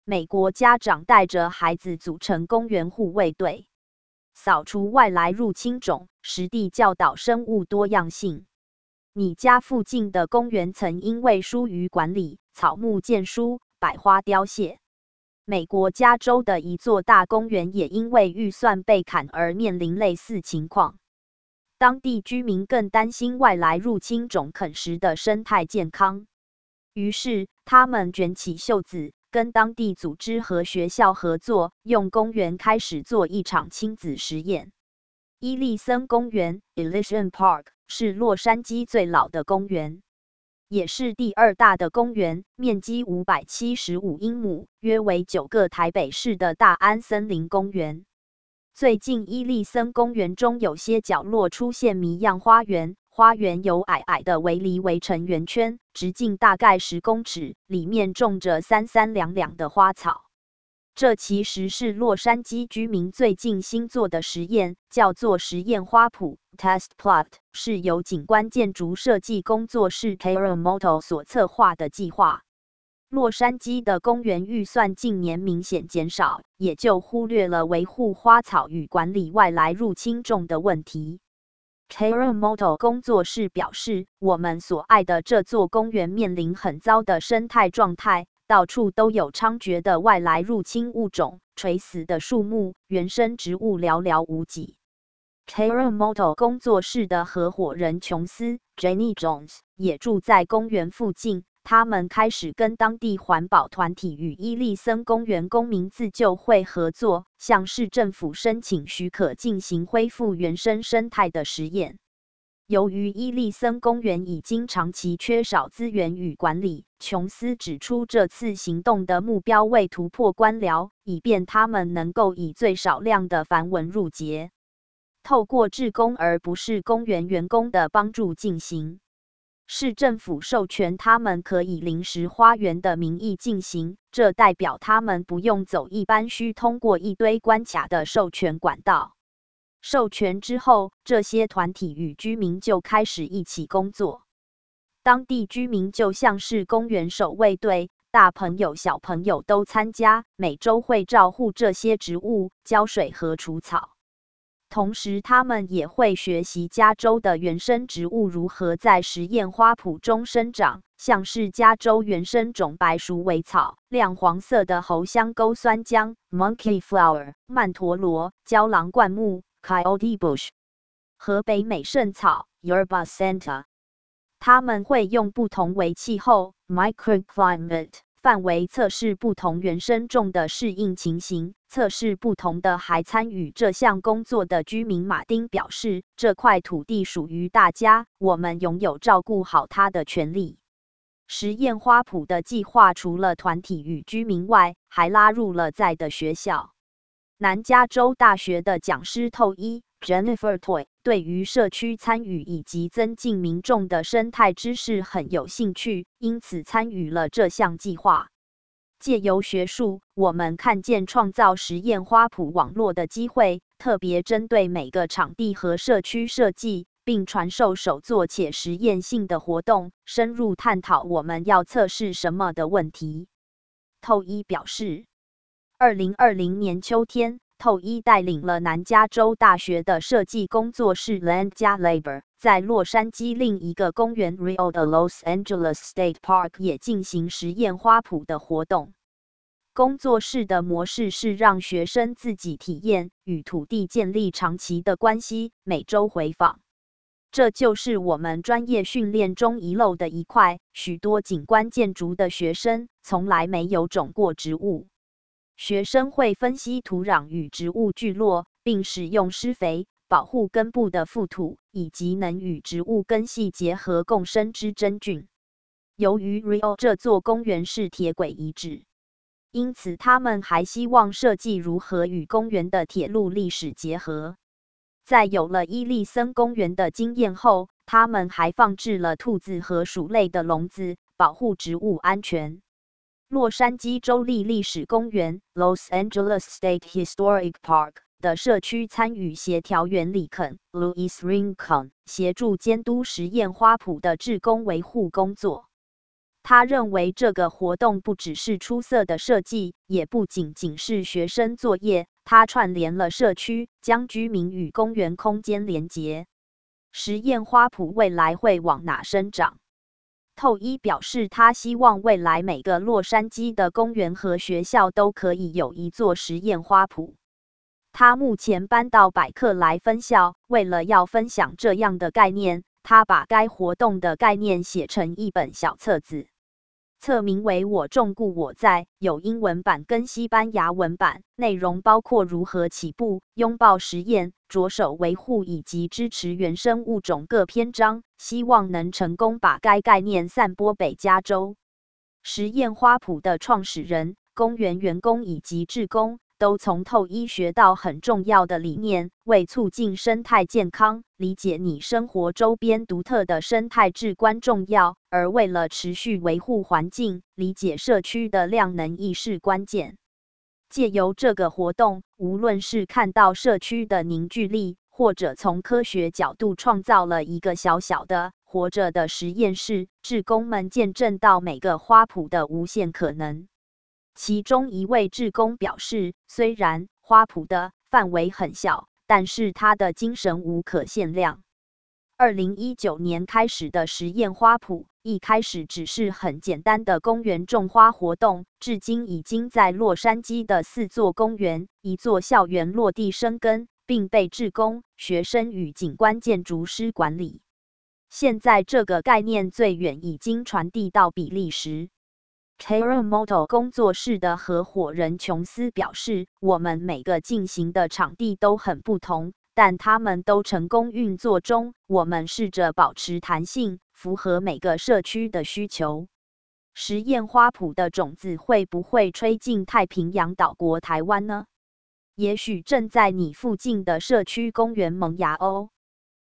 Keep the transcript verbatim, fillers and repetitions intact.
美国家长带着孩子组成公园护卫队，扫除外来入侵种，实地教导生物多样性。你家附近的公园曾因为疏于管理，草木渐疏，百花凋谢。美国加州的一座大公园也因为预算被砍而面临类似情况。当地居民更担心外来入侵种啃食的生态健康，于是他们卷起袖子，跟当地组织和学校合作，用公园开始做一场亲子实验。伊利森公园 （Elysian Park） 是洛杉矶最老的公园，也是第二大的公园，面积五百七十五英亩，约为九个台北市的大安森林公园。最近伊利森公园中有些角落出现谜样花园，花园由矮矮的围篱围成圆圈，直径大概十公尺，里面种着三三两两的花草。这其实是洛杉矶居民最近新做的实验，叫做实验花圃 （Test Plot）， 是由景观建筑设计工作室 Terramoto 所策划的计划。洛杉矶的公园预算近年明显减少，也就忽略了维护花草与管理外来入侵种的问题。Terramoto 工作室表示，我们所爱的这座公园面临很糟的生态状态，到处都有猖獗的外来入侵物种，垂死的树木，原生植物寥寥无几。Terramoto 工作室的合伙人琼斯 （Jenny Jones） 也住在公园附近。他们开始跟当地环保团体与伊利森公园公民自救会合作，向市政府申请许可进行恢复原生生态的实验。由于伊利森公园已经长期缺少资源与管理，琼斯指出这次行动的目标为突破官僚，以便他们能够以最少量的繁文缛节，透过志工而不是公园员工的帮助进行。市政府授权他们可以临时花园的名义进行，这代表他们不用走一般需通过一堆关卡的授权管道。授权之后，这些团体与居民就开始一起工作。当地居民就像是公园守卫队，大朋友小朋友都参加，每周会照护这些植物，浇水和除草。同时，他们也会学习加州的原生植物如何在实验花圃中生长，像是加州原生种白鼠尾草、亮黄色的猴香沟酸浆 （Monkey Flower）、曼陀罗、郊狼灌木 （Coyote Bush） 和北美圣草 （Yerba Santa）。他们会用不同为气候 （microclimate）范围测试不同原生种的适应情形，测试不同的还参与这项工作的居民马丁表示，这块土地属于大家，我们拥有照顾好它的权利。实验花圃的计划除了团体与居民外，还拉入了在的学校。南加州大学的讲师透一 Jennifer Toy 对于社区参与以及增进民众的生态知识很有兴趣，因此参与了这项计划。借由学术，我们看见创造实验花圃网络的机会，特别针对每个场地和社区设计，并传授手作且实验性的活动，深入探讨我们要测试什么的问题。透一表示，二零二零年秋天，透一带领了南加州大学的设计工作室 Land 加 Labor， 在洛杉矶另一个公园 Rio 的 Los Angeles State Park 也进行实验花圃的活动。工作室的模式是让学生自己体验，与土地建立长期的关系，每周回访。这就是我们专业训练中遗漏的一块，许多景观建筑的学生从来没有种过植物。学生会分析土壤与植物聚落，并使用施肥、保护根部的覆土，以及能与植物根系结合共生之真菌。由于 Rio 这座公园是铁轨遗址，因此他们还希望设计如何与公园的铁路历史结合。在有了伊利森公园的经验后，他们还放置了兔子和鼠类的笼子，保护植物安全。洛杉矶州立历史公园 （Los Angeles State Historic Park） 的社区参与协调员里肯 （Louis Rincon） 协助监督实验花圃的志工维护工作。 他认为这个活动不只是出色的设计，也不仅仅是学生作业，它串联了社区，将居民与公园空间连结。实验花圃未来会往哪生长？透一表示，他希望未来每个洛杉矶的公园和学校都可以有一座实验花圃。他目前搬到百克莱分校，为了要分享这样的概念，他把该活动的概念写成一本小册子，册名为《我种故我在》，有英文版跟西班牙文版，内容包括如何起步、拥抱实验、着手维护以及支持原生物种各篇章，希望能成功把该概念散播北加州。实验花圃的创始人、公园员工以及志工都从透一学到很重要的理念，为促进生态健康，理解你生活周边独特的生态至关重要，而为了持续维护环境，理解社区的量能亦是关键。借由这个活动，无论是看到社区的凝聚力，或者从科学角度创造了一个小小的活着的实验室，志工们见证到每个花圃的无限可能。其中一位志工表示，虽然花圃的范围很小，但是他的精神无可限量。二零一九年开始的实验花圃，一开始只是很简单的公园种花活动，至今已经在洛杉矶的四座公园、一座校园落地生根，并被志工、学生与景观建筑师管理。现在这个概念最远已经传递到比利时。Terremoto 工作室的合伙人琼斯表示，我们每个进行的场地都很不同，但他们都成功运作中。我们试着保持弹性，符合每个社区的需求。实验花圃的种子会不会吹进太平洋岛国台湾呢？也许正在你附近的社区公园萌芽哦。